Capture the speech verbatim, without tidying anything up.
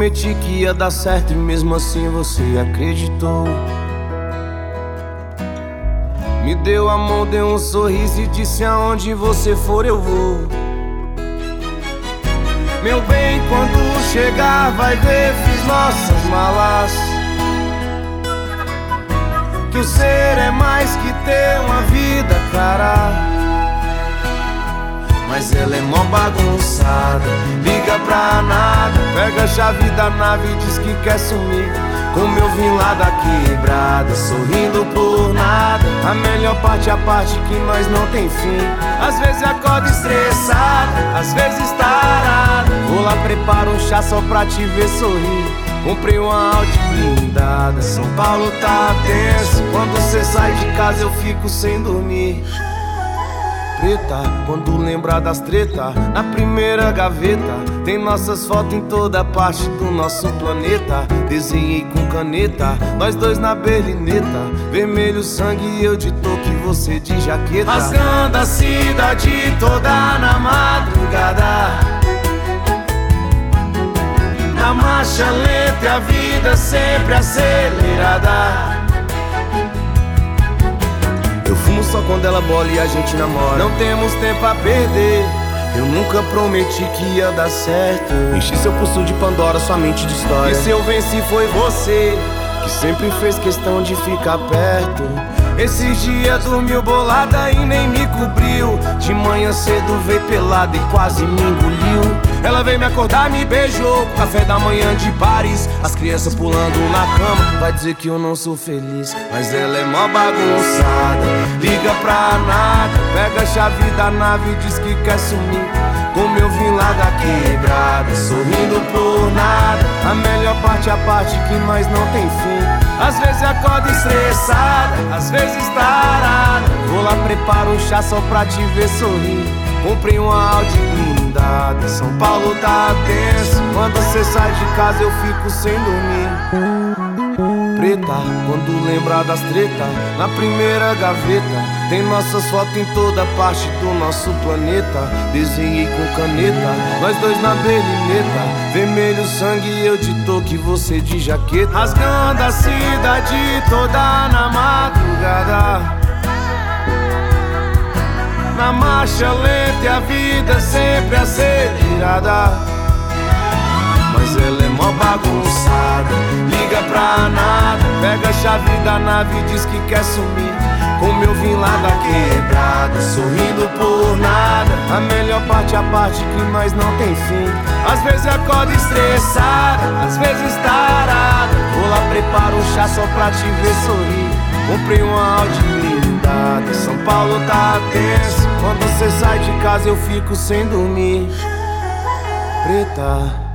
prometi que ia dar certo e mesmo assim você acreditou. Me deu a mão, deu um sorriso e disse: aonde você for eu vou. Meu bem, quando chegar vai ver, fiz nossas malas. Que o ser é mais que ter uma vida, cara. Mas ela é mó bagunçada, liga pra nada, pega a chave da nave e diz que quer sumir. Como eu vim lá da quebrada, sorrindo por nada. A melhor parte é a parte que nós não tem fim. Às vezes acordo estressada, às vezes tarada. Vou lá, preparo um chá só pra te ver sorrir. Comprei uma Audi blindada, São Paulo tá tenso. Quando cê sai de casa eu fico sem dormir. Preta, quando lembrar das treta, na primeira gaveta tem nossas fotos em toda parte do nosso planeta. Desenhei com caneta, nós dois na berlineta. Vermelho sangue e eu de toque, você de jaqueta. Rasgando a cidade toda na madrugada, na marcha lenta e a vida sempre acelerada. Eu fumo só quando ela bola e a gente namora. Não temos tempo a perder. Eu nunca prometi que ia dar certo. Enchi seu pulso de Pandora, sua mente de história. E se eu venci foi você, que sempre fez questão de ficar perto. Esses dias dormiu bolada e nem me cobriu. De manhã cedo veio pelada e quase me engoliu. Ela veio me acordar, me beijou, café da manhã de Paris. As crianças pulando na cama, vai dizer que eu não sou feliz. Mas ela é mó bagunçada, liga pra nada, pega a chave da nave e diz que quer sumir. Como eu vim lá da quebrada, sorrindo por nada. A melhor parte é a parte que nós não tem fim. Às vezes acordo estressada, às vezes tarada. Vou lá, preparo um chá só pra te ver sorrir. Comprei uma Audi blindada, São Paulo tá tenso. Quando cê sai de casa eu fico sem dormir. Preta, quando lembrar das treta, na primeira gaveta tem nossas fotos em toda parte do nosso planeta. Desenhei com caneta, nós dois na berlineta. Vermelho sangue e eu de toque, você de jaqueta. Rasgando a cidade toda na madrugada, na marcha lenta e a vida sempre acelerada. Mas ela é mó bagunçada, liga pra nada, pega a chave da nave e diz que quer sumir. Como eu vim lá da quebrada, sorrindo por nada. A melhor parte é a parte que nós não tem fim. Às vezes acordo estressada, às vezes tarada. Vou lá, preparo um chá só pra te ver sorrir. Comprei uma Audi blindada, São Paulo tá tenso. Quando cê sai de casa eu fico sem dormir. Preta.